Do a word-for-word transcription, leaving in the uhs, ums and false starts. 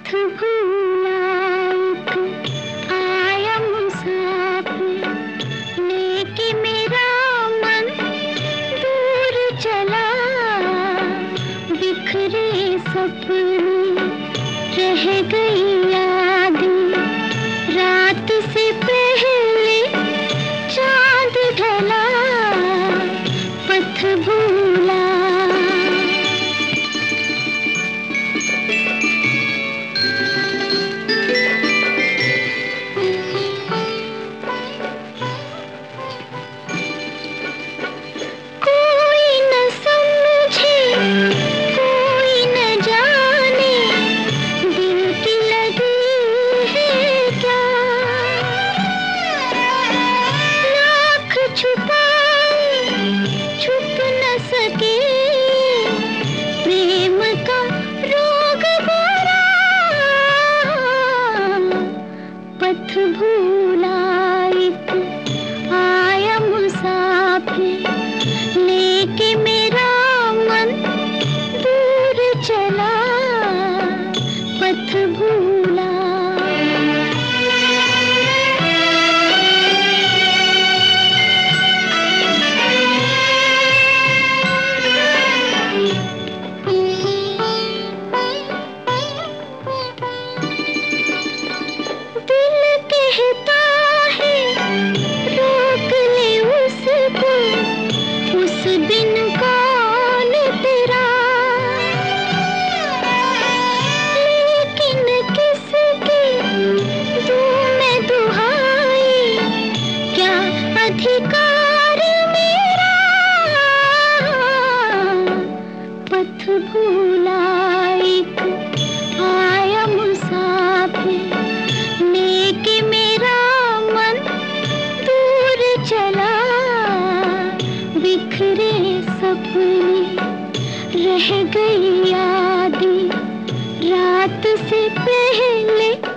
पथ भूला एक आया मुसाफिर, लेके मेरा मन दूर चला। बिखरे सपने रह गई यादें, रात से पहले चांद ढला। पथ भूला छुप न सके प्रेम का रोग भरा। पथ भूला एक आया मुसाफिर, लेके मेरा मन दूर चला। पथ भूला बिन कौन तेरा, लेकिन किसकी दूं मैं दुहाई, क्या अधिकार मेरा। पथ भूला एक आया मुसाफिर, लेके मेरा मन दूर चला। बिखरे सपने रह गई यादें, रात से पहले